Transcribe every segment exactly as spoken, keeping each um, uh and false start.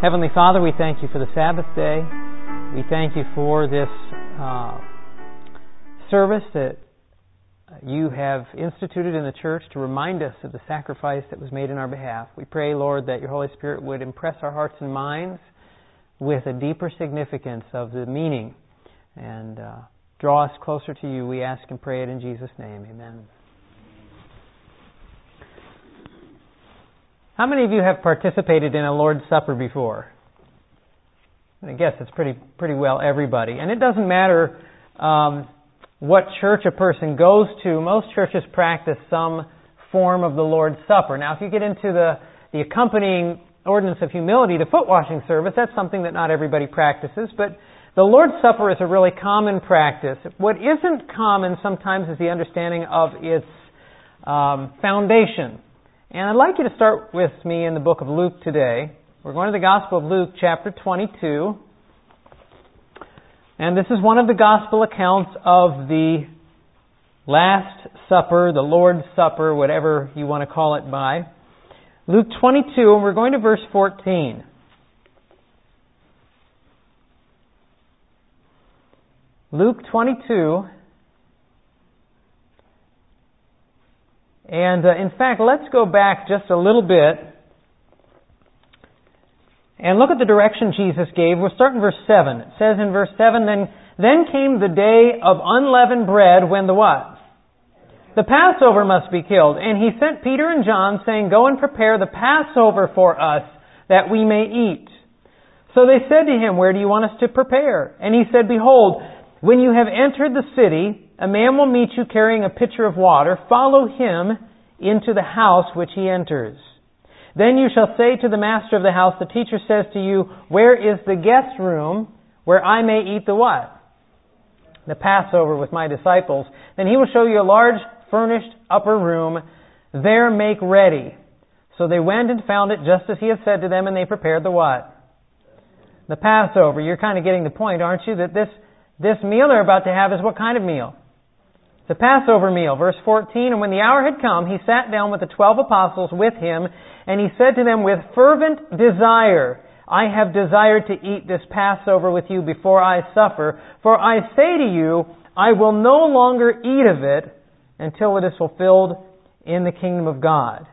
Heavenly Father, we thank you for the Sabbath day. We thank you for this uh, service that you have instituted in the church to remind us of the sacrifice that was made in our behalf. We pray, Lord, that your Holy Spirit would impress our hearts and minds with a deeper significance of the meaning and uh, draw us closer to you. We ask and pray it in Jesus' name. Amen. How many of you have participated in a Lord's Supper before? I guess it's pretty pretty well everybody. And it doesn't matter um, what church a person goes to. Most churches practice some form of the Lord's Supper. Now, if you get into the, the accompanying ordinance of humility, the foot washing service, that's something that not everybody practices. But the Lord's Supper is a really common practice. What isn't common sometimes is the understanding of its um, foundation. And I'd like you to start with me in the book of Luke today. We're going to the Gospel of Luke, chapter twenty-two. And this is one of the Gospel accounts of the Last Supper, the Lord's Supper, whatever you want to call it by. Luke twenty-two, and we're going to verse fourteen. Luke twenty-two. And uh, in fact, let's go back just a little bit and look at the direction Jesus gave. We'll start in verse seven. It says in verse seven, Then, then came the day of unleavened bread when the what? The Passover must be killed. And he sent Peter and John, saying, Go and prepare the Passover for us, that we may eat. So they said to him, Where do you want us to prepare? And he said, Behold, when you have entered the city, a man will meet you carrying a pitcher of water. Follow him into the house which he enters. Then you shall say to the master of the house, The teacher says to you, Where is the guest room where I may eat the what? The Passover with my disciples. Then he will show you a large furnished upper room. There make ready. So they went and found it just as he had said to them, and they prepared the what? The Passover. You're kind of getting the point, aren't you? That this, this meal they're about to have is what kind of meal? The Passover meal, verse fourteen, And when the hour had come, he sat down with the twelve apostles with him, and he said to them, With fervent desire, I have desired to eat this Passover with you before I suffer. For I say to you, I will no longer eat of it until it is fulfilled in the kingdom of God.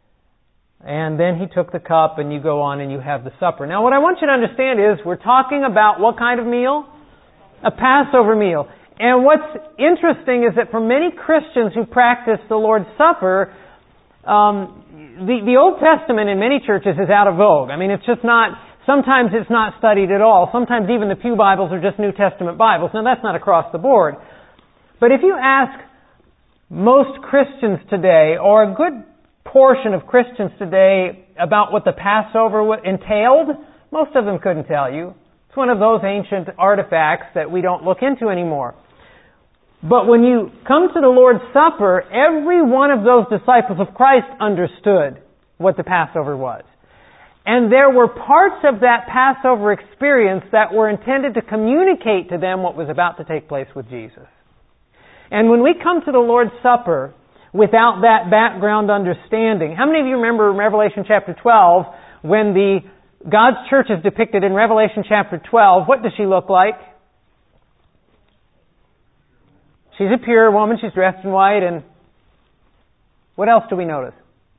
And then he took the cup, and you go on and you have the supper. Now what I want you to understand is, we're talking about what kind of meal? A Passover meal. And what's interesting is that for many Christians who practice the Lord's Supper, um, the, the Old Testament in many churches is out of vogue. I mean, it's just not, sometimes it's not studied at all. Sometimes even the Pew Bibles are just New Testament Bibles. Now, that's not across the board. But if you ask most Christians today, or a good portion of Christians today, about what the Passover entailed, most of them couldn't tell you. It's one of those ancient artifacts that we don't look into anymore. But when you come to the Lord's Supper, every one of those disciples of Christ understood what the Passover was. And there were parts of that Passover experience that were intended to communicate to them what was about to take place with Jesus. And when we come to the Lord's Supper without that background understanding, how many of you remember in Revelation chapter twelve, when the God's church is depicted in Revelation chapter twelve, what does she look like? She's a pure woman, she's dressed in white, and what else do we notice?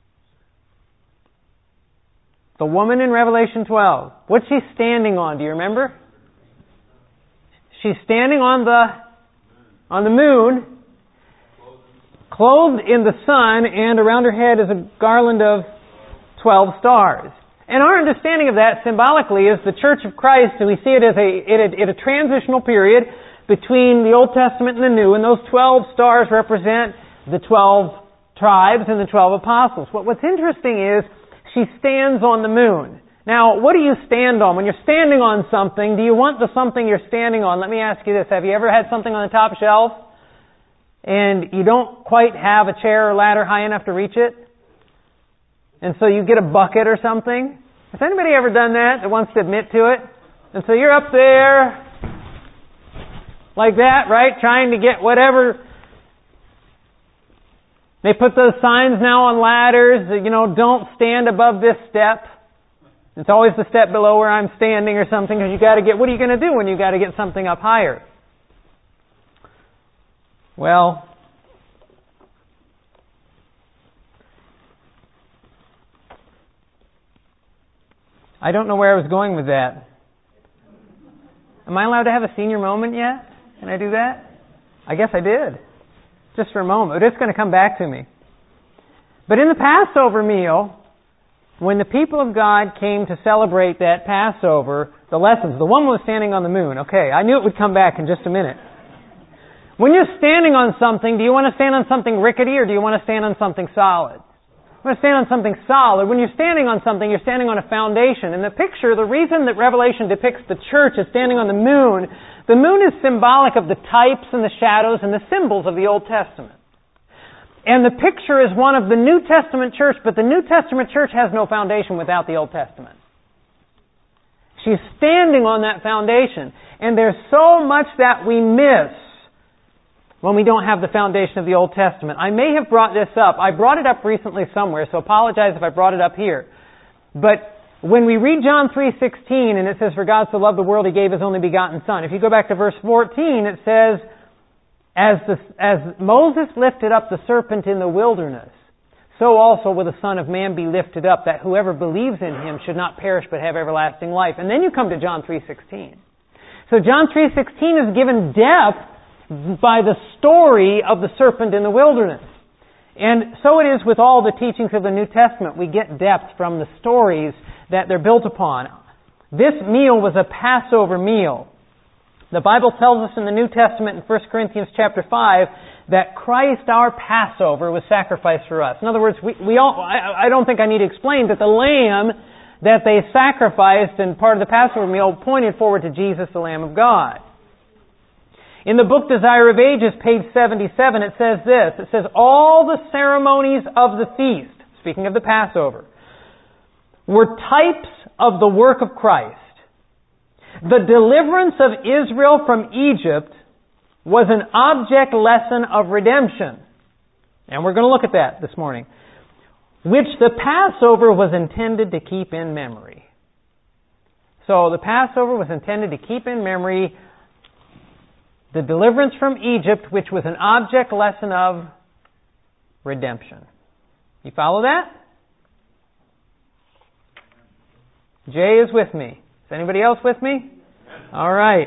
The woman in Revelation twelve. What's she standing on? Do you remember? She's standing on the on the moon, clothed in the sun, and around her head is a garland of twelve stars. And our understanding of that symbolically is the Church of Christ, and we see it as a, it a, it a transitional period between the Old Testament and the New, and those twelve stars represent the twelve tribes and the twelve apostles. But what's interesting is she stands on the moon. Now, what do you stand on? When you're standing on something, do you want the something you're standing on? Let me ask you this. Have you ever had something on the top shelf and you don't quite have a chair or ladder high enough to reach it? And so you get a bucket or something? Has anybody ever done that that wants to admit to it? And so you're up there like that, right? Trying to get whatever. They put those signs now on ladders, you know, don't stand above this step. It's always the step below where I'm standing or something, because you got to get, what are you going to do when you got to get something up higher? Well, I don't know where I was going with that. Am I allowed to have a senior moment yet? Can I do that? I guess I did. Just for a moment. But it's going to come back to me. But in the Passover meal, when the people of God came to celebrate that Passover, the lessons, the one was standing on the moon. Okay, I knew it would come back in just a minute. When you're standing on something, do you want to stand on something rickety or do you want to stand on something solid? You want to stand on something solid. When you're standing on something, you're standing on a foundation. In the picture, the reason that Revelation depicts the church as standing on the moon, the moon is symbolic of the types and the shadows and the symbols of the Old Testament. And the picture is one of the New Testament church, but the New Testament church has no foundation without the Old Testament. She's standing on that foundation. And there's so much that we miss when we don't have the foundation of the Old Testament. I may have brought this up. I brought it up recently somewhere, so apologize if I brought it up here. But when we read John three sixteen, and it says, "For God so loved the world, He gave His only begotten Son." If you go back to verse fourteen, it says, As, the, as Moses lifted up the serpent in the wilderness, so also will the Son of Man be lifted up, that whoever believes in Him should not perish but have everlasting life. And then you come to John three sixteen. So John three sixteen is given depth by the story of the serpent in the wilderness. And so it is with all the teachings of the New Testament. We get depth from the stories that they're built upon. This meal was a Passover meal. The Bible tells us in the New Testament in First Corinthians chapter five that Christ our Passover was sacrificed for us. In other words, we, we all, I, I don't think I need to explain that the lamb that they sacrificed in part of the Passover meal pointed forward to Jesus, the Lamb of God. In the book Desire of Ages, page seventy-seven, it says this. It says, all the ceremonies of the feast, speaking of the Passover, were types of the work of Christ. The deliverance of Israel from Egypt was an object lesson of redemption. And we're going to look at that this morning. Which the Passover was intended to keep in memory. So the Passover was intended to keep in memory the deliverance from Egypt, which was an object lesson of redemption. You follow that? Jay is with me. Is anybody else with me? All right.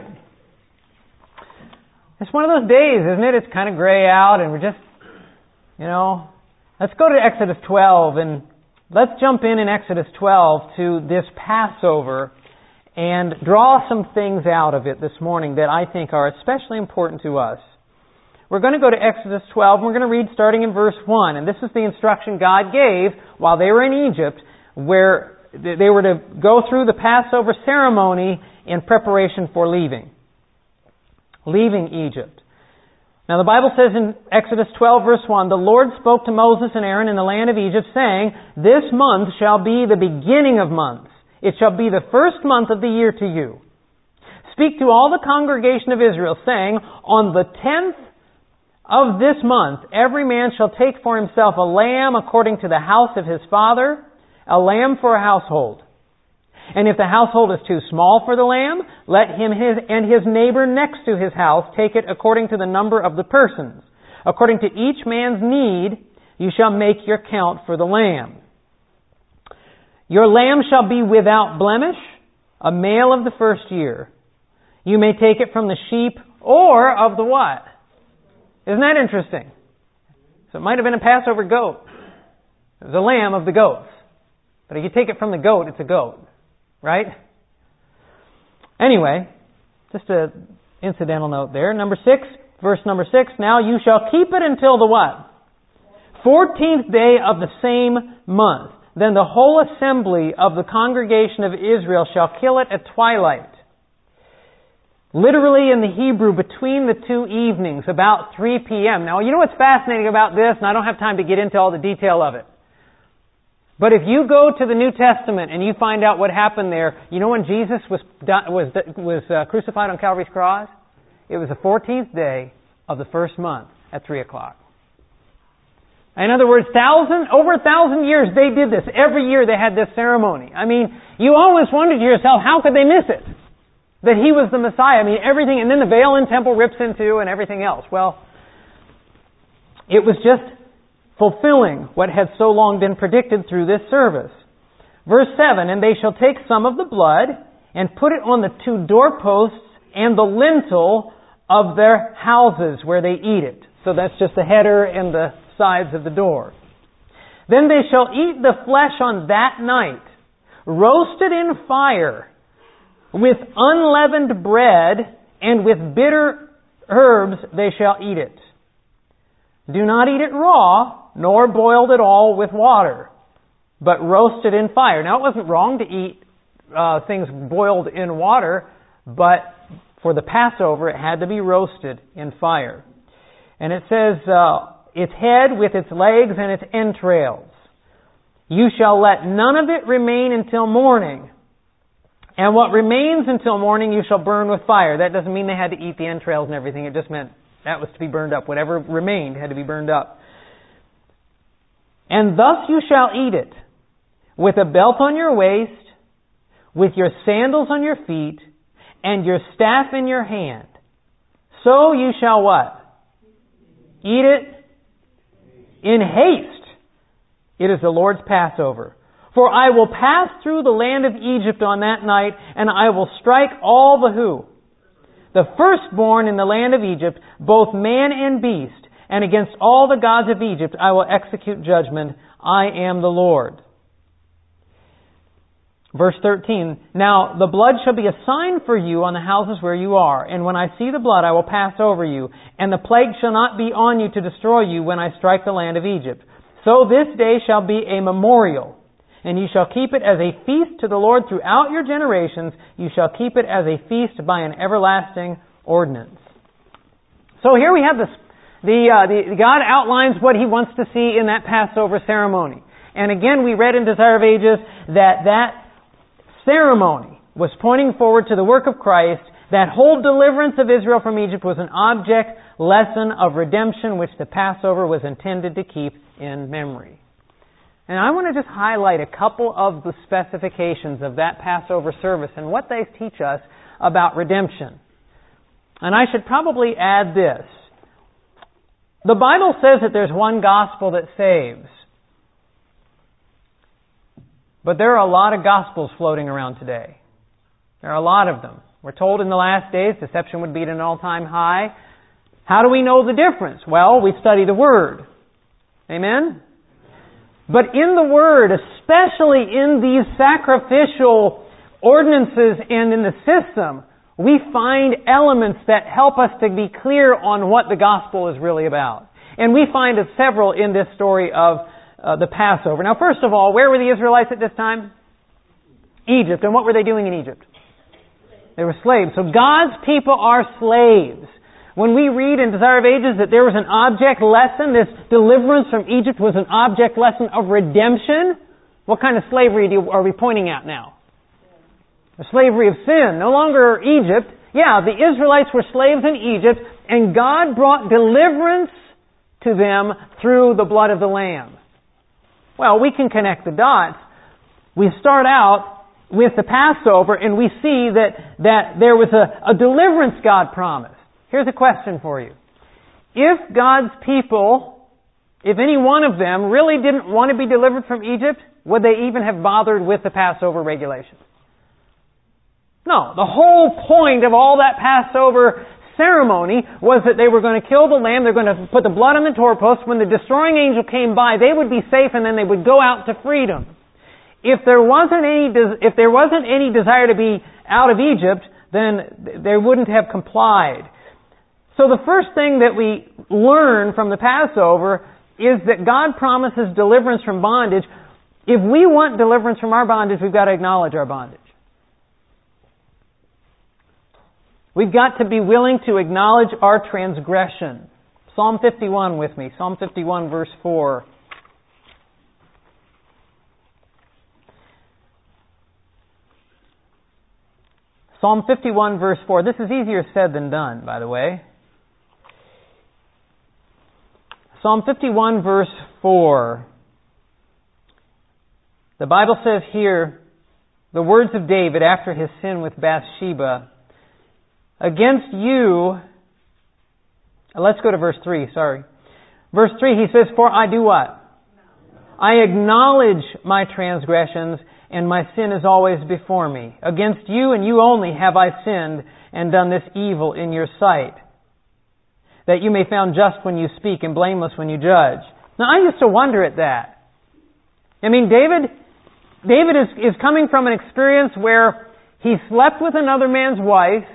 It's one of those days, isn't it? It's kind of gray out and we're just, you know, let's go to Exodus twelve and let's jump in in Exodus twelve to this Passover and draw some things out of it this morning that I think are especially important to us. We're going to go to Exodus twelve, and we're going to read starting in verse one. And this is the instruction God gave while they were in Egypt, where they were to go through the Passover ceremony in preparation for leaving. Leaving Egypt. Now the Bible says in Exodus twelve, verse one, "The Lord spoke to Moses and Aaron in the land of Egypt, saying, This month shall be the beginning of months. It shall be the first month of the year to you. Speak to all the congregation of Israel, saying, On the tenth of this month, every man shall take for himself a lamb according to the house of his father, a lamb for a household. And if the household is too small for the lamb, let him his, and his neighbor next to his house take it according to the number of the persons. According to each man's need, you shall make your count for the lamb. Your lamb shall be without blemish, a male of the first year. You may take it from the sheep or of the what? Isn't that interesting? So it might have been a Passover goat. It was a lamb of the goats. But if you take it from the goat, it's a goat. Right? Anyway, just an incidental note there. Number six, verse number six. Now you shall keep it until the what? fourteenth day of the same month. Then the whole assembly of the congregation of Israel shall kill it at twilight. Literally in the Hebrew, between the two evenings, about three p.m. Now, you know what's fascinating about this? And I don't have time to get into all the detail of it. But if you go to the New Testament and you find out what happened there, you know when Jesus was was was uh, crucified on Calvary's cross? It was the fourteenth day of the first month at three o'clock. In other words, thousand, over a thousand years they did this. Every year they had this ceremony. I mean, you always wondered to yourself, how could they miss it? That He was the Messiah. I mean, everything, and then the veil in temple rips in two and everything else. Well, it was just fulfilling what had so long been predicted through this service. Verse seven, and they shall take some of the blood and put it on the two doorposts and the lintel of their houses where they eat it. So that's just the header and the sides of the door. Then they shall eat the flesh on that night, roasted in fire, with unleavened bread, and with bitter herbs they shall eat it. Do not eat it raw, nor boiled at all with water, but roasted in fire. Now, it wasn't wrong to eat uh, things boiled in water, but for the Passover it had to be roasted in fire. And it says, uh, its head with its legs and its entrails. You shall let none of it remain until morning. And what remains until morning you shall burn with fire. That doesn't mean they had to eat the entrails and everything. It just meant that was to be burned up. Whatever remained had to be burned up. And thus you shall eat it, with a belt on your waist, with your sandals on your feet, and your staff in your hand. So you shall what? Eat it in haste. It is the Lord's Passover. For I will pass through the land of Egypt on that night, and I will strike all the who? The firstborn in the land of Egypt, both man and beast, and against all the gods of Egypt I will execute judgment. I am the Lord. Verse thirteen, now the blood shall be a sign for you on the houses where you are, and when I see the blood I will pass over you, and the plague shall not be on you to destroy you when I strike the land of Egypt. So this day shall be a memorial, and you shall keep it as a feast to the Lord throughout your generations. You shall keep it as a feast by an everlasting ordinance. So here we have this, the, uh, the God outlines what He wants to see in that Passover ceremony. And again, we read in Desire of Ages that that ceremony was pointing forward to the work of Christ. That whole deliverance of Israel from Egypt was an object lesson of redemption which the Passover was intended to keep in memory. And I want to just highlight a couple of the specifications of that Passover service and what they teach us about redemption. And I should probably add this. The Bible says that there's one gospel that saves. But there are a lot of gospels floating around today. There are a lot of them. We're told in the last days deception would be at an all-time high. How do we know the difference? Well, we study the Word. Amen? But in the Word, especially in these sacrificial ordinances and in the system, we find elements that help us to be clear on what the gospel is really about. And we find several in this story of uh, the Passover. Now, first of all, where were the Israelites at this time? Egypt. And what were they doing in Egypt? They were slaves. So God's people are slaves. When we read in Desire of Ages that there was an object lesson, this deliverance from Egypt was an object lesson of redemption, what kind of slavery do you, are we pointing at now? The slavery of sin. No longer Egypt. Yeah, the Israelites were slaves in Egypt, and God brought deliverance to them through the blood of the Lamb. Well, we can connect the dots. We start out with the Passover, and we see that, that there was a, a deliverance God promised. Here's a question for you. If God's people, if any one of them really didn't want to be delivered from Egypt, would they even have bothered with the Passover regulations? No. The whole point of all that Passover ceremony was that they were going to kill the lamb, they're going to put the blood on the doorpost. When the destroying angel came by, they would be safe, and then they would go out to freedom. If there wasn't any, if there wasn't any desire to be out of Egypt, then they wouldn't have complied. So the first thing that we learn from the Passover is that God promises deliverance from bondage. If we want deliverance from our bondage, we've got to acknowledge our bondage. We've got to be willing to acknowledge our transgression. Psalm fifty-one with me. Psalm fifty-one verse four. Psalm fifty-one verse four. This is easier said than done, by the way. Psalm fifty-one, verse four. The Bible says here, the words of David after his sin with Bathsheba, against you, let's go to verse three, sorry. Verse three, he says, for I do what? I acknowledge my transgressions, and my sin is always before me. Against you and you only have I sinned and done this evil in your sight, that you may be found just when you speak and blameless when you judge. Now, I used to wonder at that. I mean, David, David is, is coming from an experience where he slept with another man's wife.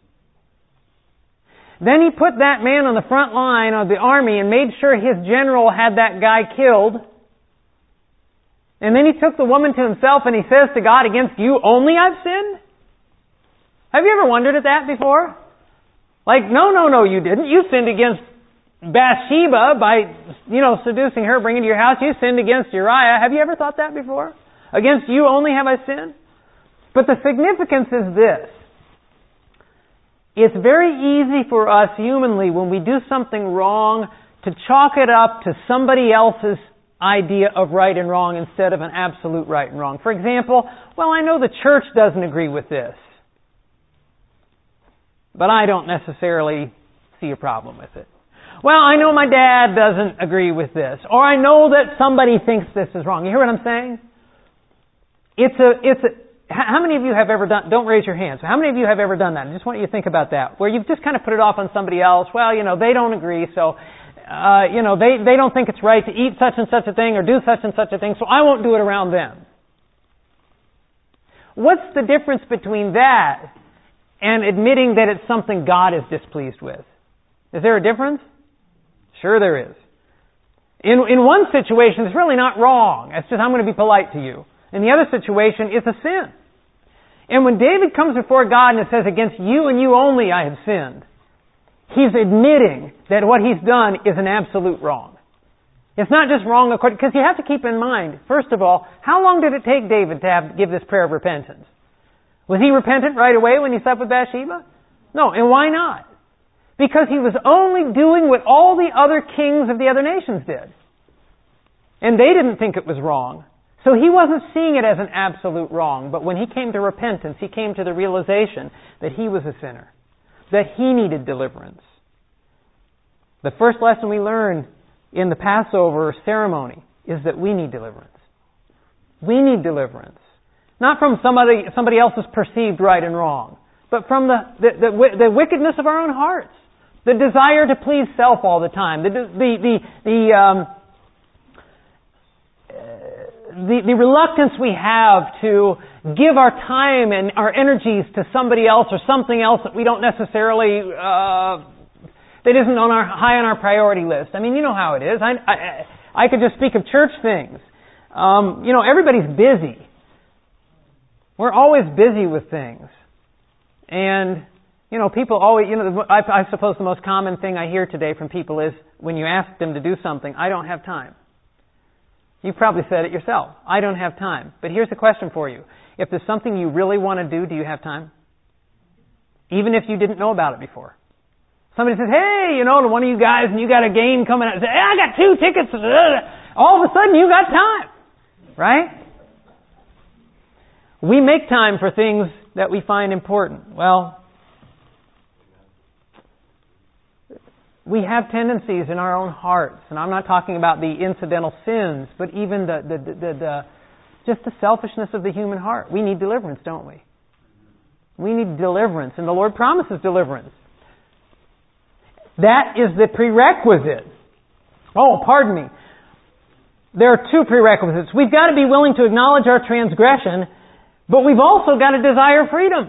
Then he put that man on the front line of the army and made sure his general had that guy killed. And then he took the woman to himself and he says to God, against you only I've sinned? Have you ever wondered at that before? Like, no, no, no, you didn't. You sinned against Bathsheba by, you know, seducing her, bringing her to your house. You sinned against Uriah. Have you ever thought that before? Against you only have I sinned? But the significance is this. It's very easy for us humanly when we do something wrong to chalk it up to somebody else's idea of right and wrong instead of an absolute right and wrong. For example, well, I know the church doesn't agree with this, but I don't necessarily see a problem with it. Well, I know my dad doesn't agree with this, or I know that somebody thinks this is wrong. You hear what I'm saying? It's a, it's a, how many of you have ever done, don't raise your hands, how many of you have ever done that? I just want you to think about that, where you've just kind of put it off on somebody else. Well, you know, they don't agree, so, uh, you know, they, they don't think it's right to eat such and such a thing or do such and such a thing, so I won't do it around them. What's the difference between that and admitting that it's something God is displeased with? Is there a difference? Sure there is. In, in one situation, it's really not wrong. It's just, I'm going to be polite to you. In the other situation, it's a sin. And when David comes before God and it says, against you and you only I have sinned, he's admitting that what he's done is an absolute wrong. It's not just wrong according, because you have to keep in mind, first of all, how long did it take David to have, give this prayer of repentance? Was he repentant right away when he slept with Bathsheba? No, and why not? Because he was only doing what all the other kings of the other nations did. And they didn't think it was wrong. So he wasn't seeing it as an absolute wrong. But when he came to repentance, he came to the realization that he was a sinner, that he needed deliverance. The first lesson we learn in the Passover ceremony is that we need deliverance. We need deliverance. Not from somebody, somebody else's perceived right and wrong, but from the, the, the, the wickedness of our own hearts. The desire to please self all the time. The, the, the, the, um, the, the reluctance we have to give our time and our energies to somebody else or something else that we don't necessarily, uh, that isn't on our, high on our priority list. I mean, you know how it is. I, I, I could just speak of church things. Um, you know, everybody's busy. We're always busy with things. And, you know, people always, you know, I, I suppose the most common thing I hear today from people is when you ask them to do something, I don't have time. You've probably said it yourself. I don't have time. But here's the question for you. If there's something you really want to do, do you have time? Even if you didn't know about it before. Somebody says, hey, you know, to one of you guys and you got a game coming out. Say, hey, I got two tickets. All of a sudden you got time. Right? We make time for things that we find important. Well, we have tendencies in our own hearts, and I'm not talking about the incidental sins, but even the, the, the, the, the just the selfishness of the human heart. We need deliverance, don't we? We need deliverance, and the Lord promises deliverance. That is the prerequisite. Oh, pardon me. There are two prerequisites. We've got to be willing to acknowledge our transgression, but we've also got to desire freedom.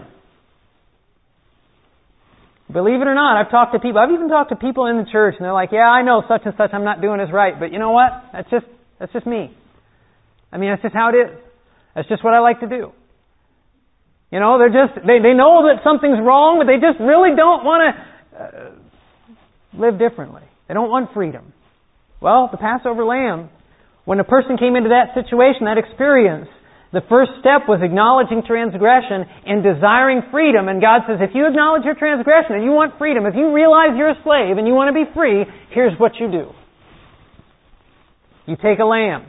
Believe it or not, I've talked to people, I've even talked to people in the church, and they're like, yeah, I know such and such I'm not doing is right, but you know what? That's just, that's just me. I mean, that's just how it is. That's just what I like to do. You know, they're just, they, they know that something's wrong, but they just really don't want to uh, live differently. They don't want freedom. Well, the Passover lamb, when a person came into that situation, that experience, the first step was acknowledging transgression and desiring freedom. And God says, if you acknowledge your transgression and you want freedom, if you realize you're a slave and you want to be free, here's what you do. You take a lamb,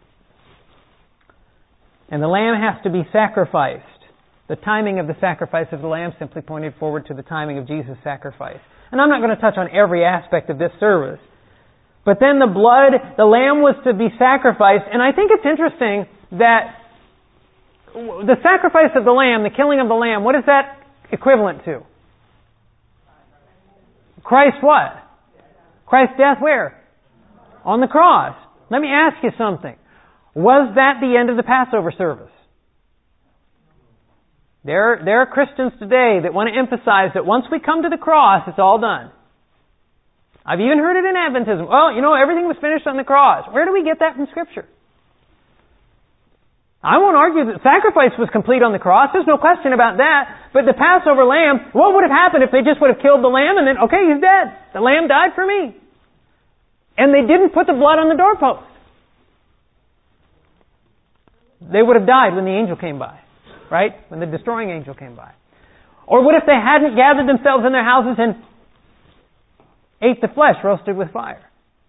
and the lamb has to be sacrificed. The timing of the sacrifice of the lamb simply pointed forward to the timing of Jesus' sacrifice. And I'm not going to touch on every aspect of this service. But then the blood, the lamb was to be sacrificed. And I think it's interesting that the sacrifice of the lamb, the killing of the lamb, what is that equivalent to? Christ what? Christ's death where? On the cross. Let me ask you something. Was that the end of the Passover service? There, there are Christians today that want to emphasize that once we come to the cross, it's all done. I've even heard it in Adventism. Well, you know, everything was finished on the cross. Where do we get that from Scripture? I won't argue that sacrifice was complete on the cross. There's no question about that. But the Passover lamb, what would have happened if they just would have killed the lamb and then, okay, he's dead. The lamb died for me. And they didn't put the blood on the doorpost. They would have died when the angel came by. Right? When the destroying angel came by. Or what if they hadn't gathered themselves in their houses and ate the flesh roasted with fire?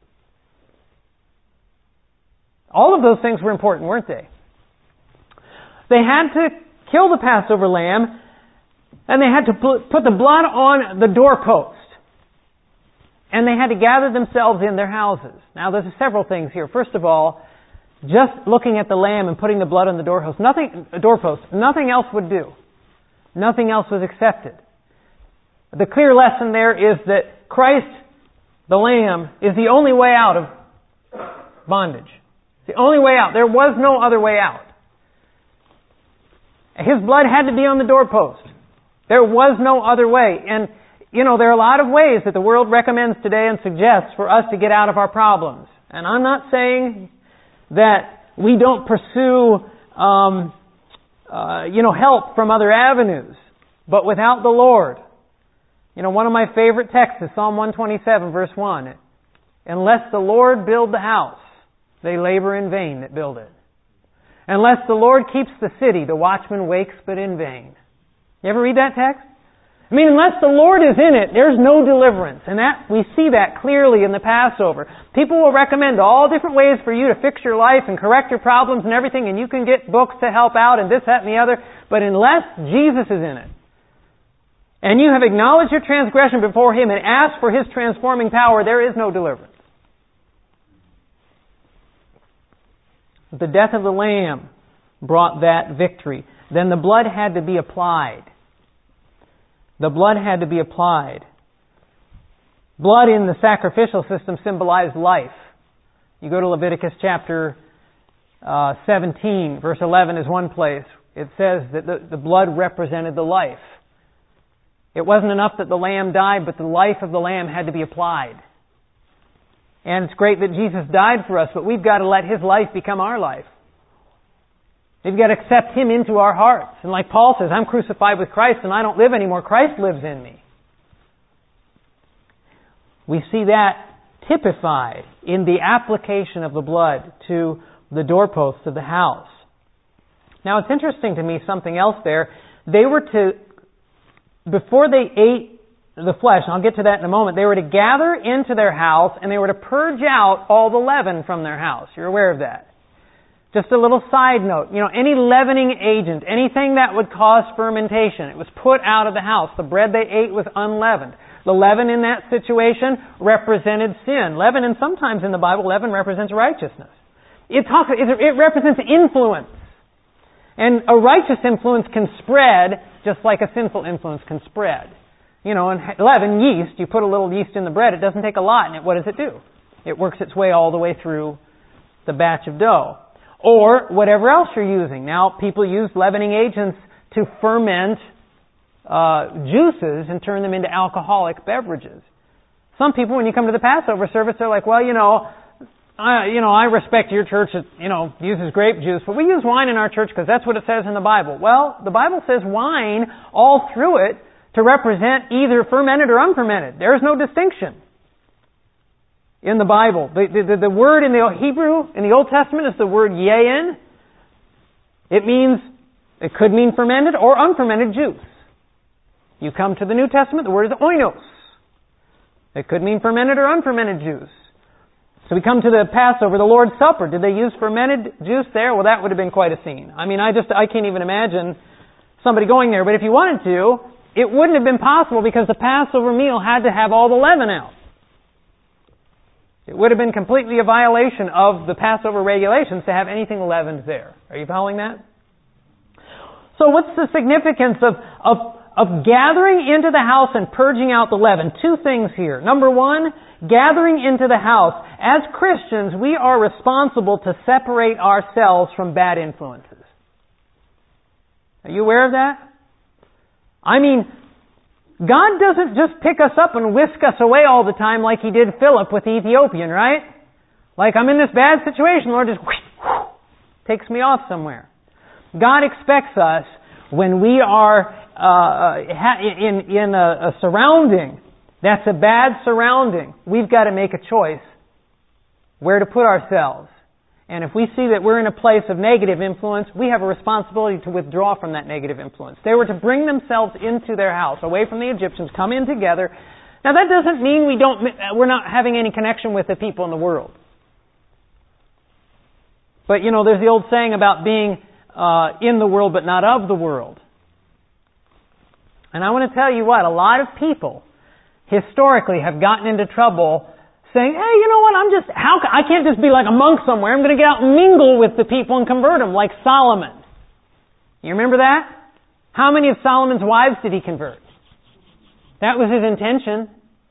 All of those things were important, weren't they? They had to kill the Passover lamb, and they had to put the blood on the doorpost. And they had to gather themselves in their houses. Now, there's several things here. First of all, just looking at the lamb and putting the blood on the doorpost, nothing, doorpost, nothing else would do. Nothing else was accepted. The clear lesson there is that Christ, the Lamb, is the only way out of bondage. The only way out. There was no other way out. His blood had to be on the doorpost. There was no other way. And, you know, there are a lot of ways that the world recommends today and suggests for us to get out of our problems. And I'm not saying that we don't pursue, um, uh, you know, help from other avenues. But without the Lord, you know, one of my favorite texts is Psalm one twenty-seven, verse one. Unless the Lord build the house, they labor in vain that build it. Unless the Lord keeps the city, the watchman wakes but in vain. You ever read that text? I mean, unless the Lord is in it, there's no deliverance. And that we see that clearly in the Passover. People will recommend all different ways for you to fix your life and correct your problems and everything, and you can get books to help out and this, that, and the other. But unless Jesus is in it, and you have acknowledged your transgression before Him and asked for His transforming power, there is no deliverance. The death of the Lamb brought that victory. Then the blood had to be applied. The blood had to be applied. Blood in the sacrificial system symbolized life. You go to Leviticus chapter uh, seventeen, verse eleven is one place. It says that the, the blood represented the life. It wasn't enough that the lamb died, but the life of the lamb had to be applied. And it's great that Jesus died for us, but we've got to let His life become our life. We've got to accept Him into our hearts. And like Paul says, I'm crucified with Christ and I don't live anymore. Christ lives in me. We see that typified in the application of the blood to the doorposts of the house. Now it's interesting to me, something else there. They were to, before they ate the flesh, and I'll get to that in a moment, they were to gather into their house and they were to purge out all the leaven from their house. You're aware of that. Just a little side note, you know, any leavening agent, anything that would cause fermentation, it was put out of the house. The bread they ate was unleavened. The leaven in that situation represented sin. Leaven, and sometimes in the Bible, leaven represents righteousness. It talks, it represents influence. And a righteous influence can spread just like a sinful influence can spread. You know, in leaven, yeast, you put a little yeast in the bread, it doesn't take a lot, and it, what does it do? It works its way all the way through the batch of dough. Or whatever else you're using. Now, people use leavening agents to ferment uh, juices and turn them into alcoholic beverages. Some people, when you come to the Passover service, they're like, well, you know, I, you know, I respect your church that, you know, uses grape juice, but we use wine in our church because that's what it says in the Bible. Well, the Bible says wine all through it to represent either fermented or unfermented. There's no distinction in the Bible. The, the, the word in the Hebrew, in the Old Testament, is the word yayin. It means, it could mean fermented or unfermented juice. You come to the New Testament, the word is oinos. It could mean fermented or unfermented juice. So we come to the Passover, the Lord's Supper. Did they use fermented juice there? Well, that would have been quite a scene. I mean, I just, I can't even imagine somebody going there. But if you wanted to, it wouldn't have been possible because the Passover meal had to have all the leaven out. It would have been completely a violation of the Passover regulations to have anything leavened there. Are you following that? So what's the significance of, of, of gathering into the house and purging out the leaven? Two things here. Number one, gathering into the house. As Christians, we are responsible to separate ourselves from bad influences. Are you aware of that? I mean, God doesn't just pick us up and whisk us away all the time like He did Philip with the Ethiopian, right? Like, I'm in this bad situation, Lord just whoosh, whoosh, takes me off somewhere. God expects us, when we are uh, in, in a, a surrounding that's a bad surrounding, we've got to make a choice where to put ourselves. And if we see that we're in a place of negative influence, we have a responsibility to withdraw from that negative influence. They were to bring themselves into their house, away from the Egyptians, come in together. Now that doesn't mean we don't, we're not having any connection with the people in the world. But you know, there's the old saying about being uh, in the world but not of the world. And I want to tell you what, a lot of people historically have gotten into trouble saying, hey, you know what, I'm just, how I can't just be like a monk somewhere. I'm going to get out and mingle with the people and convert them, like Solomon. You remember that? How many of Solomon's wives did he convert? That was his intention.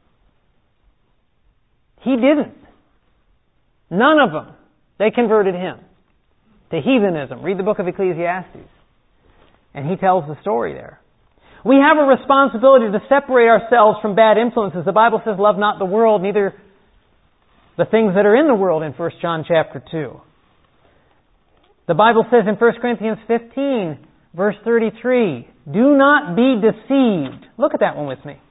He didn't. None of them. They converted him to heathenism. Read the book of Ecclesiastes. And he tells the story there. We have a responsibility to separate ourselves from bad influences. The Bible says, love not the world, neither the things that are in the world in First John chapter two. The Bible says in First Corinthians fifteen, verse thirty-three, do not be deceived. Look at that one with me.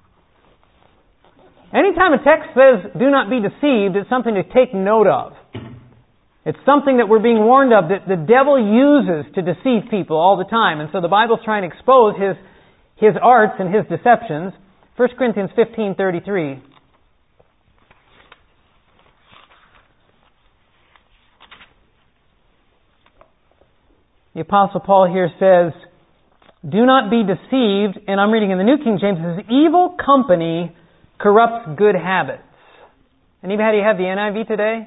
Anytime a text says, do not be deceived, it's something to take note of. It's something that we're being warned of that the devil uses to deceive people all the time. And so the Bible's trying to expose his, his arts and his deceptions. First Corinthians fifteen thirty-three. The Apostle Paul here says, do not be deceived, and I'm reading in the New King James, it says, evil company corrupts good habits. Anybody have the N I V today?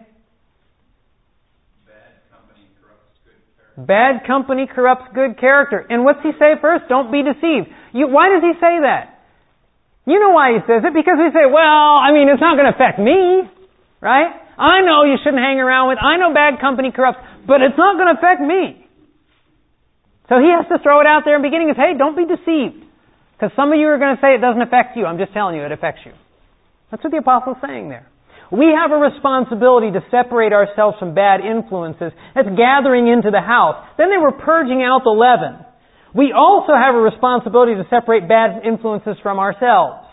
Bad company corrupts good character. Bad company corrupts good character. And what's he say first? Don't be deceived. You, why does he say that? You know why he says it? Because he say, well, I mean, it's not going to affect me, right? I know you shouldn't hang around with, I know bad company corrupts, but it's not going to affect me. So he has to throw it out there in the beginning and say, hey, don't be deceived. Because some of you are going to say it doesn't affect you. I'm just telling you, it affects you. That's what the Apostle's saying there. We have a responsibility to separate ourselves from bad influences. That's gathering into the house. Then they were purging out the leaven. We also have a responsibility to separate bad influences from ourselves.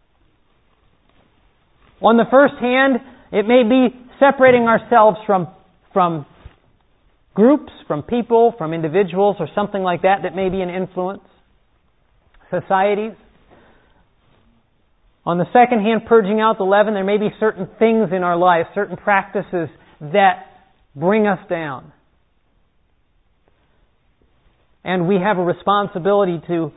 On the first hand, it may be separating ourselves from, from groups, from people, from individuals, or something like that that may be an influence. Societies. On the second hand, purging out the leaven, there may be certain things in our life, certain practices that bring us down. And we have a responsibility to,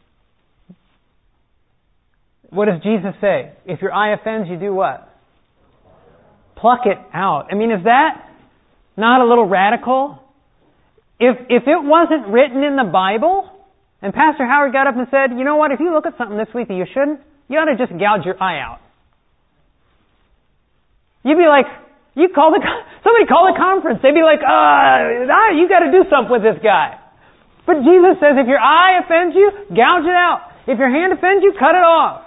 what does Jesus say? If your eye offends you, do what? Pluck it out. I mean, is that not a little radical? If if it wasn't written in the Bible, and Pastor Howard got up and said, you know what, if you look at something this week that you shouldn't, you ought to just gouge your eye out. You'd be like, you call the, somebody call the conference. They'd be like, uh, you got to do something with this guy. But Jesus says, if your eye offends you, gouge it out. If your hand offends you, cut it off.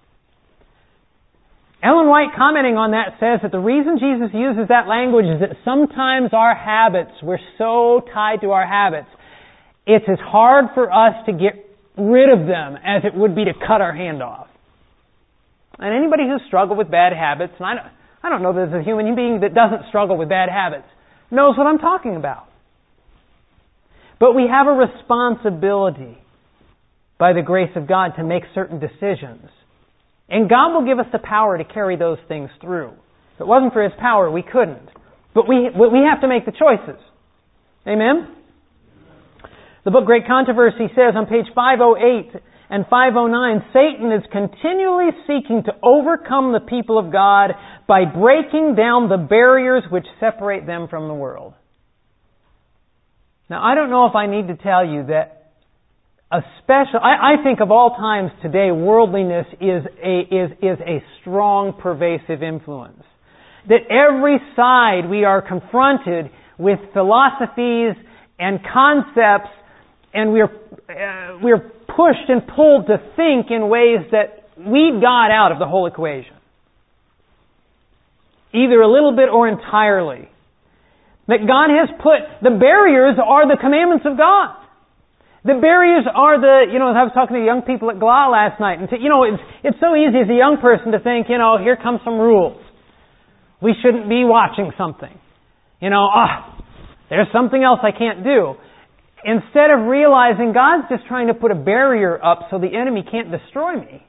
Ellen White, commenting on that, says that the reason Jesus uses that language is that sometimes our habits, we're so tied to our habits, it's as hard for us to get rid of them as it would be to cut our hand off. And anybody who's struggled with bad habits, and I don't, I don't know that there's a human being that doesn't struggle with bad habits, knows what I'm talking about. But we have a responsibility by the grace of God to make certain decisions. And God will give us the power to carry those things through. If it wasn't for His power, we couldn't. But we, we have to make the choices. Amen? The book Great Controversy says on page five oh eight and five oh nine, Satan is continually seeking to overcome the people of God by breaking down the barriers which separate them from the world. Now, I don't know if I need to tell you that a special, I, I think of all times today, worldliness is a, is, is a strong, pervasive influence. That every side we are confronted with philosophies and concepts, and we're, uh, we're pushed and pulled to think in ways that weed God out of the whole equation. Either a little bit or entirely. That God has put, the barriers are the commandments of God. The barriers are the, you know, as I was talking to young people at G L A last night, and to, you know, it's, it's so easy as a young person to think, you know, here come some rules. We shouldn't be watching something. You know, ah, there's something else I can't do. Instead of realizing God's just trying to put a barrier up so the enemy can't destroy me.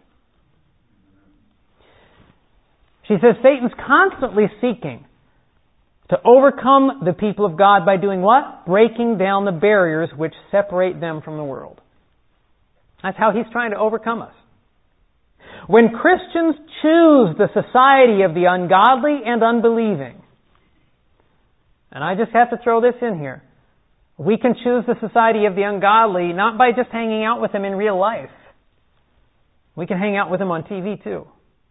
She says Satan's constantly seeking to overcome the people of God by doing what? Breaking down the barriers which separate them from the world. That's how he's trying to overcome us. When Christians choose the society of the ungodly and unbelieving, and I just have to throw this in here, we can choose the society of the ungodly not by just hanging out with them in real life. We can hang out with them on T V too.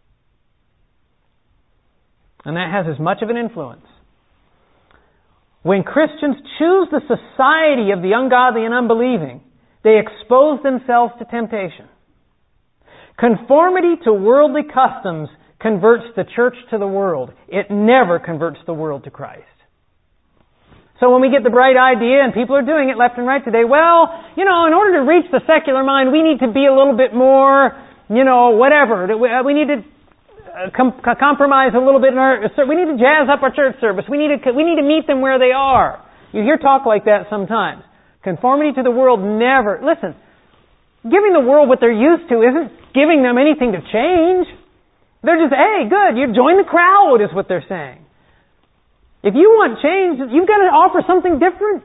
And that has as much of an influence. When Christians choose the society of the ungodly and unbelieving, they expose themselves to temptation. Conformity to worldly customs converts the church to the world. It never converts the world to Christ. So when we get the bright idea, and people are doing it left and right today, well, you know, in order to reach the secular mind, we need to be a little bit more, you know, whatever. We need to Com- compromise a little bit in our, we need to jazz up our church service. We need to, we need to meet them where they are. You hear talk like that sometimes. Conformity to the world never, listen, giving the world what they're used to isn't giving them anything to change. They're just, hey, good, you join the crowd is what they're saying. If you want change, you've got to offer something different.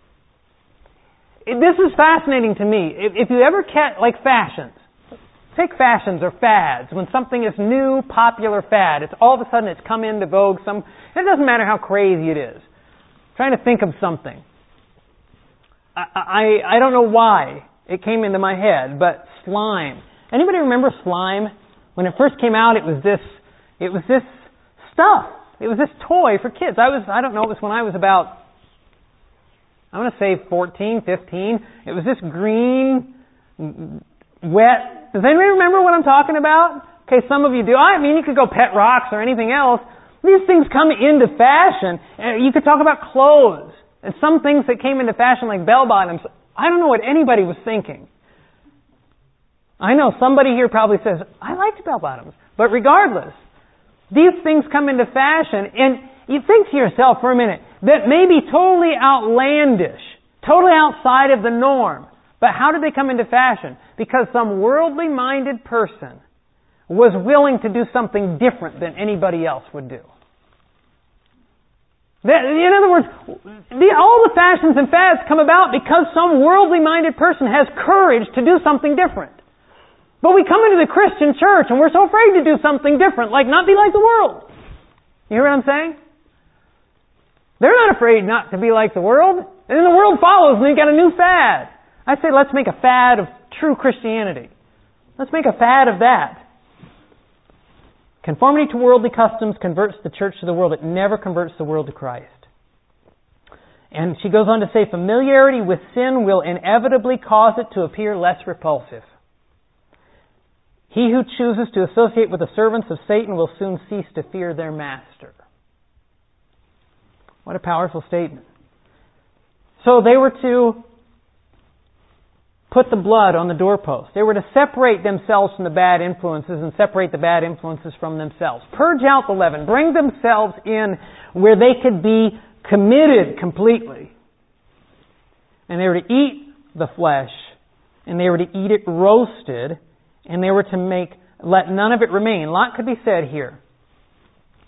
This is fascinating to me. If, if you ever catch, like fashions, take fashions or fads. When something is new, popular fad, it's all of a sudden it's come into vogue. Some, it doesn't matter how crazy it is. I'm trying to think of something. I, I I don't know why it came into my head, but slime. Anybody remember slime? When it first came out, it was this. It was this stuff. It was this toy for kids. I was I don't know. It was when I was about, I'm going to say fourteen, fifteen. It was this green, wet. Does anybody remember what I'm talking about? Okay, some of you do. I mean, you could go Pet Rocks or anything else. These things come into fashion. You could talk about clothes. And some things that came into fashion like bell bottoms. I don't know what anybody was thinking. I know somebody here probably says, I liked bell bottoms. But regardless, these things come into fashion, and you think to yourself for a minute, that may be totally outlandish, totally outside of the norm. But how did they come into fashion? Because some worldly-minded person was willing to do something different than anybody else would do. In other words, all the fashions and fads come about because some worldly-minded person has courage to do something different. But we come into the Christian church and we're so afraid to do something different, like not be like the world. You hear what I'm saying? They're not afraid not to be like the world. And then the world follows and they got a new fad. I say let's make a fad of true Christianity. Let's make a fad of that. Conformity to worldly customs converts the church to the world. It never converts the world to Christ. And she goes on to say, familiarity with sin will inevitably cause it to appear less repulsive. He who chooses to associate with the servants of Satan will soon cease to fear their master. What a powerful statement. So they were to put the blood on the doorpost. They were to separate themselves from the bad influences and separate the bad influences from themselves. Purge out the leaven. Bring themselves in where they could be committed completely. And they were to eat the flesh, and they were to eat it roasted, and they were to make, let none of it remain. A lot could be said here.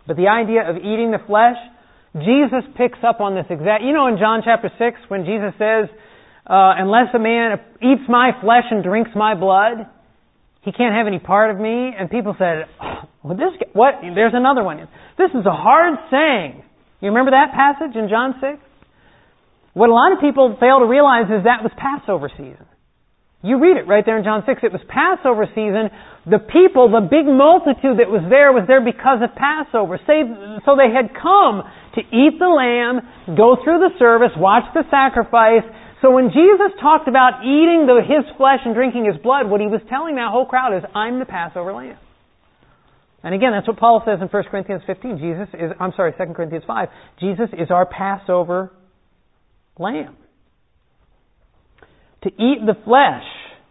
But the idea of eating the flesh, Jesus picks up on this exact... You know in John chapter six when Jesus says, uh, unless a man eats my flesh and drinks my blood, he can't have any part of me. And people said, oh, well, this... What? There's another one. This is a hard saying. You remember that passage in John six? What a lot of people fail to realize is that was Passover season. You read it right there in John six. It was Passover season. The people, the big multitude that was there, was there because of Passover. So they had come to eat the lamb, go through the service, watch the sacrifice. So when Jesus talked about eating the, His flesh and drinking His blood, what He was telling that whole crowd is, I'm the Passover lamb. And again, that's what Paul says in First Corinthians fifteen. Jesus is, I'm sorry, Second Corinthians five. Jesus is our Passover lamb. To eat the flesh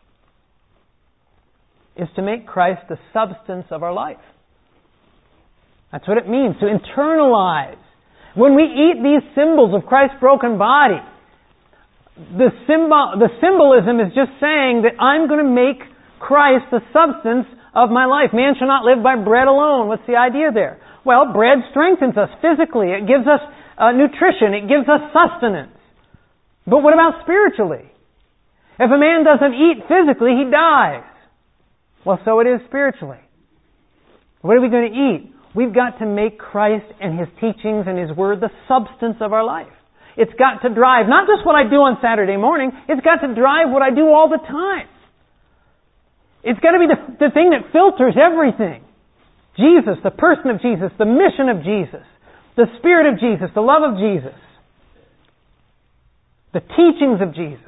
is to make Christ the substance of our life. That's what it means, to internalize. When we eat these symbols of Christ's broken body, the symbol, the symbolism is just saying that I'm going to make Christ the substance of my life. Man shall not live by bread alone. What's the idea there? Well, bread strengthens us physically. It gives us uh, nutrition. It gives us sustenance. But what about spiritually? If a man doesn't eat physically, he dies. Well, so it is spiritually. What are we going to eat? We've got to make Christ and His teachings and His Word the substance of our life. It's got to drive, not just what I do on Saturday morning, it's got to drive what I do all the time. It's got to be the, the thing that filters everything. Jesus, the person of Jesus, the mission of Jesus, the Spirit of Jesus, the love of Jesus, the teachings of Jesus.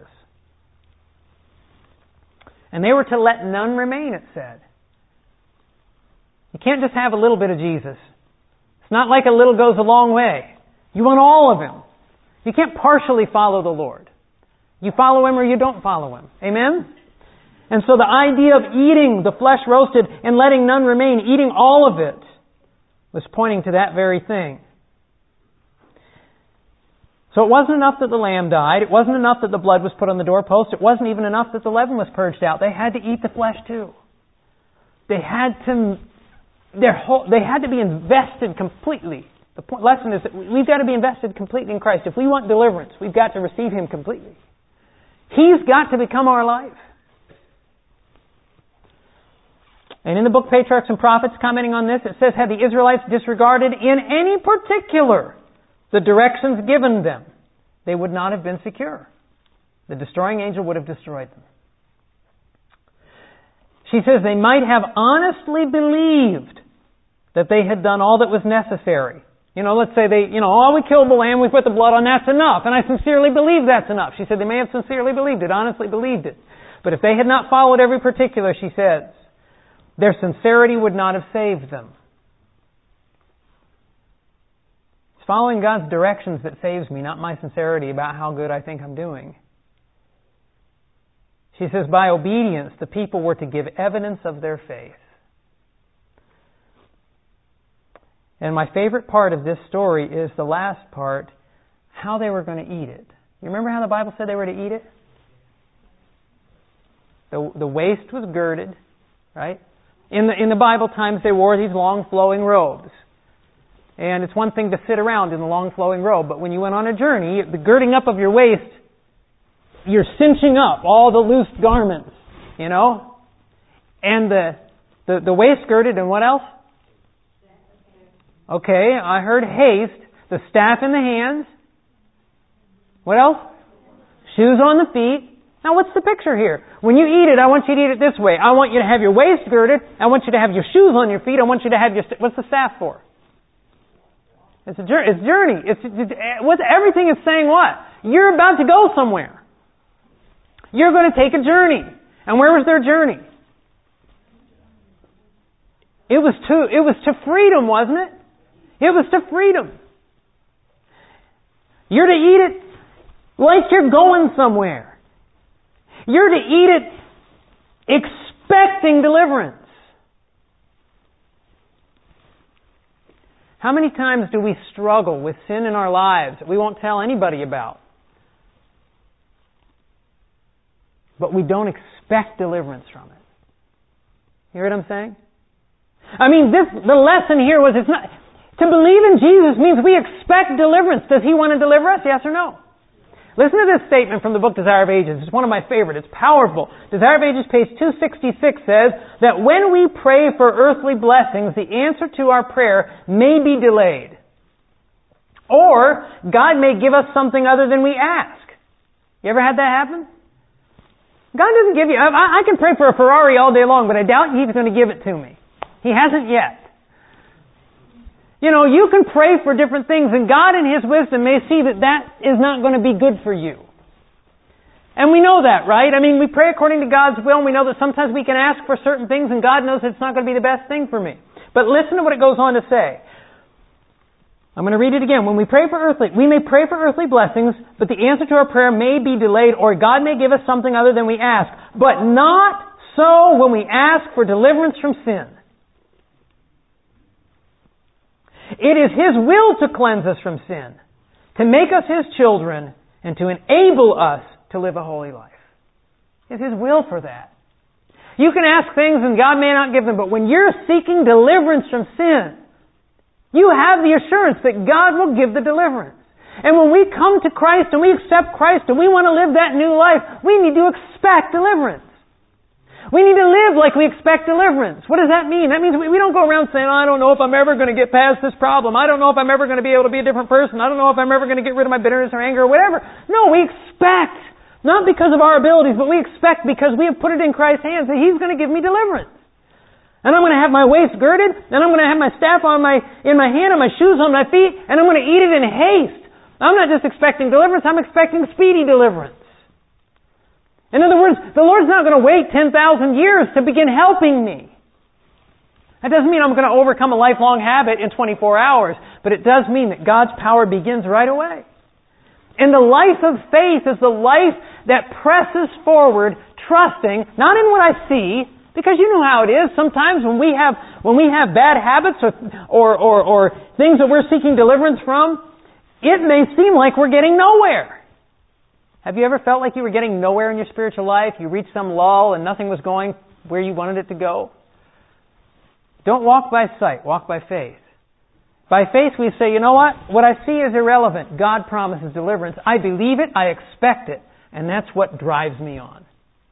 And they were to let none remain, it said. You can't just have a little bit of Jesus. It's not like a little goes a long way. You want all of Him. You can't partially follow the Lord. You follow Him or you don't follow Him. Amen? And so the idea of eating the flesh roasted and letting none remain, eating all of it, was pointing to that very thing. So it wasn't enough that the lamb died. It wasn't enough that the blood was put on the doorpost. It wasn't even enough that the leaven was purged out. They had to eat the flesh too. They had to, their whole, they had to be invested completely. The point, lesson is that we've got to be invested completely in Christ. If we want deliverance, we've got to receive Him completely. He's got to become our life. And in the book Patriarchs and Prophets, commenting on this, it says, had the Israelites disregarded in any particular the directions given them, they would not have been secure. The destroying angel would have destroyed them. She says they might have honestly believed that they had done all that was necessary. You know, let's say they, you know, oh, we killed the lamb, we put the blood on, that's enough. And I sincerely believe that's enough. She said they may have sincerely believed it, honestly believed it. But if they had not followed every particular, she says, their sincerity would not have saved them. It's following God's directions that saves me, not my sincerity about how good I think I'm doing. She says, by obedience, the people were to give evidence of their faith. And my favorite part of this story is the last part, how they were going to eat it. You remember how the Bible said they were to eat it? The, the waist was girded, right? In the, in the Bible times, they wore these long flowing robes. And it's one thing to sit around in the long flowing robe, but when you went on a journey, the girding up of your waist, you're cinching up all the loose garments, you know? And the, the, the waist girded, and what else? Okay, I heard haste, the staff in the hands. What else? Shoes on the feet. Now what's the picture here? When you eat it, I want you to eat it this way. I want you to have your waist girded. I want you to have your shoes on your feet. I want you to have your... What's the staff for? It's a journey. It's journey. It's, it's, it's everything is saying what? You're about to go somewhere. You're going to take a journey. And where was their journey? It was to it was to freedom, wasn't it? It was to freedom. You're to eat it like you're going somewhere. You're to eat it expecting deliverance. How many times do we struggle with sin in our lives that we won't tell anybody about? But we don't expect deliverance from it. You hear what I'm saying? I mean, this the lesson here was it's not... To believe in Jesus means we expect deliverance. Does He want to deliver us? Yes or no? Listen to this statement from the book Desire of Ages. It's one of my favorite. It's powerful. Desire of Ages, page two sixty-six says that when we pray for earthly blessings, the answer to our prayer may be delayed. Or God may give us something other than we ask. You ever had that happen? God doesn't give you... I, I can pray for a Ferrari all day long, but I doubt He's going to give it to me. He hasn't yet. You know, you can pray for different things, and God in His wisdom may see that that is not going to be good for you. And we know that, right? I mean, we pray according to God's will, and we know that sometimes we can ask for certain things, and God knows it's not going to be the best thing for me. But listen to what it goes on to say. I'm going to read it again. When we pray for earthly, we may pray for earthly blessings, but the answer to our prayer may be delayed, or God may give us something other than we ask. But not so when we ask for deliverance from sin. It is His will to cleanse us from sin, to make us His children, and to enable us to live a holy life. It's His will for that. You can ask things and God may not give them, but when you're seeking deliverance from sin, you have the assurance that God will give the deliverance. And when we come to Christ and we accept Christ and we want to live that new life, we need to expect deliverance. We need to live like we expect deliverance. What does that mean? That means we, we don't go around saying, oh, I don't know if I'm ever going to get past this problem. I don't know if I'm ever going to be able to be a different person. I don't know if I'm ever going to get rid of my bitterness or anger or whatever. No, we expect. Not because of our abilities, but we expect because we have put it in Christ's hands that He's going to give me deliverance. And I'm going to have my waist girded, and I'm going to have my staff on my, in my hand and my shoes on my feet, and I'm going to eat it in haste. I'm not just expecting deliverance, I'm expecting speedy deliverance. In other words, the Lord's not going to wait ten thousand years to begin helping me. That doesn't mean I'm going to overcome a lifelong habit in twenty-four hours, but it does mean that God's power begins right away. And the life of faith is the life that presses forward, trusting, not in what I see, because you know how it is. Sometimes when we have when we have bad habits or or, or, or things that we're seeking deliverance from, it may seem like we're getting nowhere. Have you ever felt like you were getting nowhere in your spiritual life? You reached some lull and nothing was going where you wanted it to go? Don't walk by sight, walk by faith. By faith we say, you know what? What I see is irrelevant. God promises deliverance. I believe it, I expect it, and that's what drives me on.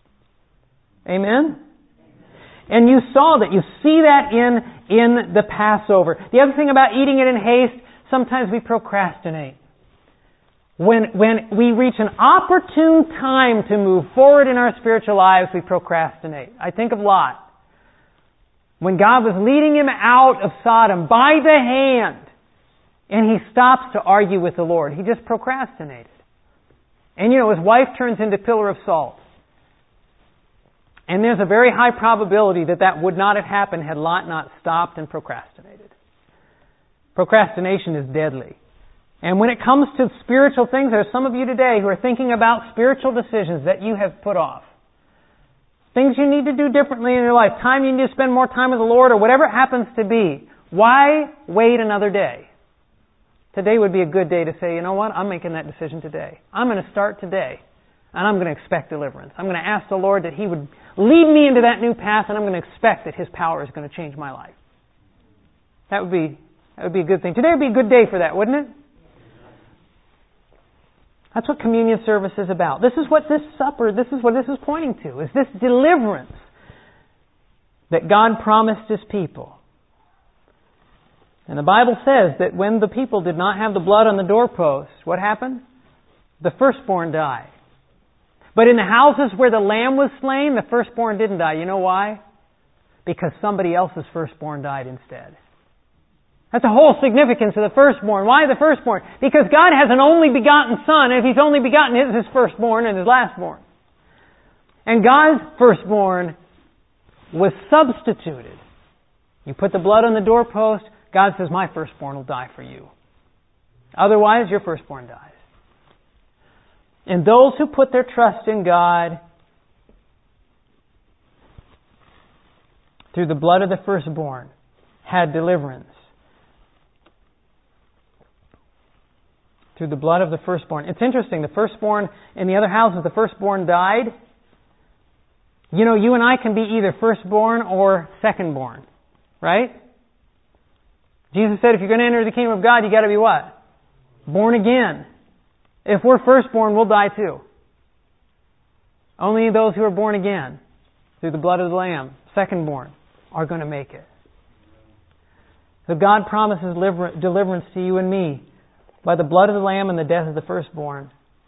Amen? And you saw that. You see that in, in the Passover. The other thing about eating it in haste, sometimes we procrastinate. When, when we reach an opportune time to move forward in our spiritual lives, we procrastinate. I think of Lot. When God was leading him out of Sodom by the hand, and he stops to argue with the Lord. He just procrastinated. And you know, his wife turns into pillar of salt. And there's a very high probability that that would not have happened had Lot not stopped and procrastinated. Procrastination is deadly. And when it comes to spiritual things, there are some of you today who are thinking about spiritual decisions that you have put off. Things you need to do differently in your life. Time you need to spend more time with the Lord or whatever it happens to be. Why wait another day? Today would be a good day to say, you know what? I'm making that decision today. I'm going to start today. And I'm going to expect deliverance. I'm going to ask the Lord that He would lead me into that new path, and I'm going to expect that His power is going to change my life. That would be, that would be a good thing. Today would be a good day for that, wouldn't it? That's what communion service is about. This is what this supper, this is what this is pointing to, is this deliverance that God promised His people. And the Bible says that when the people did not have the blood on the doorposts, what happened? The firstborn died. But in the houses where the lamb was slain, the firstborn didn't die. You know why? Because somebody else's firstborn died instead. That's the whole significance of the firstborn. Why the firstborn? Because God has an only begotten Son, and if He's only begotten, it's His firstborn and His lastborn. And God's firstborn was substituted. You put the blood on the doorpost, God says, my firstborn will die for you. Otherwise, your firstborn dies. And those who put their trust in God through the blood of the firstborn had deliverance. Through the blood of the firstborn. It's interesting, the firstborn in the other houses, the firstborn died. You know, you and I can be either firstborn or secondborn, right? Jesus said if you're going to enter the kingdom of God, you got to be what? Born again. If we're firstborn, we'll die too. Only those who are born again through the blood of the Lamb, secondborn, are going to make it. So God promises deliverance to you and me by the blood of the Lamb and the death of the firstborn.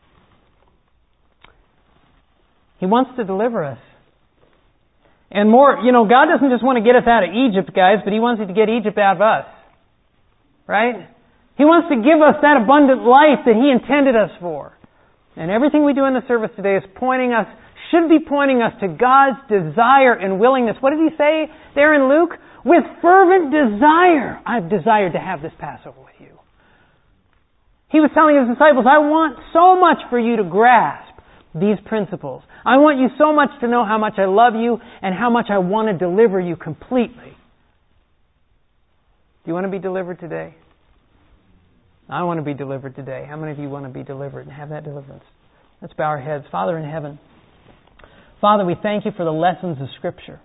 He wants to deliver us. And more, you know, God doesn't just want to get us out of Egypt, guys, but He wants to get Egypt out of us. Right? He wants to give us that abundant life that He intended us for. And everything we do in the service today is pointing us, should be pointing us to God's desire and willingness. What did He say there in Luke? With fervent desire, I've desired to have this Passover with you. He was telling His disciples, I want so much for you to grasp these principles. I want you so much to know how much I love you and how much I want to deliver you completely. Do you want to be delivered today? I want to be delivered today. How many of you want to be delivered and have that deliverance? Let's bow our heads. Father in heaven, Father, we thank You for the lessons of Scripture.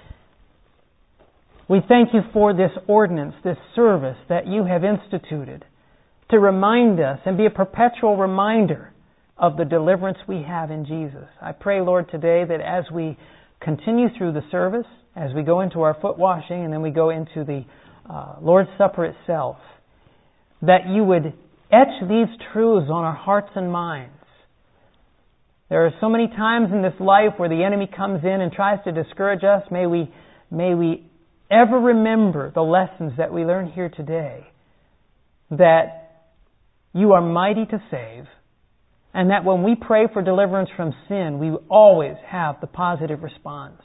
We thank You for this ordinance, this service that You have instituted to remind us and be a perpetual reminder of the deliverance we have in Jesus. I pray, Lord, today that as we continue through the service, as we go into our foot washing and then we go into the uh, Lord's Supper itself, that You would etch these truths on our hearts and minds. There are so many times in this life where the enemy comes in and tries to discourage us. May we, may we ever remember the lessons that we learn here today, that You are mighty to save, and that when we pray for deliverance from sin, we always have the positive response.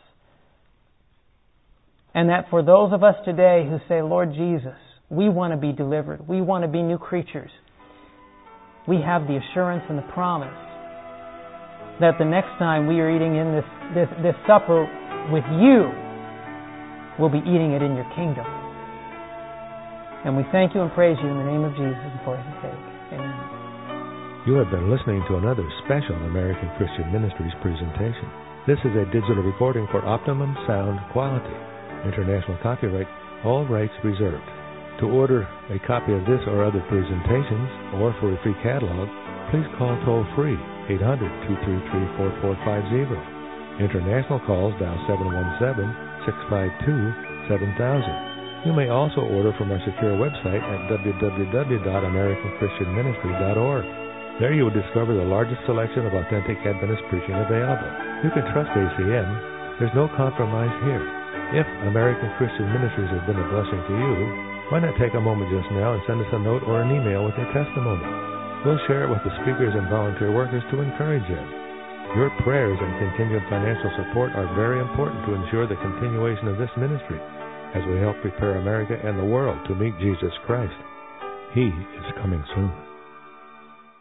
And that for those of us today who say, Lord Jesus, we want to be delivered, we want to be new creatures, we have the assurance and the promise that the next time we are eating in this, this, this supper with You, we'll be eating it in Your kingdom. And we thank You and praise You in the name of Jesus and for His sake. Amen. You have been listening to another special American Christian Ministries presentation. This is a digital recording for optimum sound quality. International copyright, all rights reserved. To order a copy of this or other presentations, or for a free catalog, please call toll-free eight hundred, two three three, four four five zero. International calls dial seven one seven, six five two, seven thousand. You may also order from our secure website at w w w dot american christian ministry dot org. There you will discover the largest selection of authentic Adventist preaching available. You can trust A C M. There's no compromise here. If American Christian Ministries has been a blessing to you, why not take a moment just now and send us a note or an email with your testimony? We'll share it with the speakers and volunteer workers to encourage them. Your prayers and continued financial support are very important to ensure the continuation of this ministry as we help prepare America and the world to meet Jesus Christ. He is coming soon.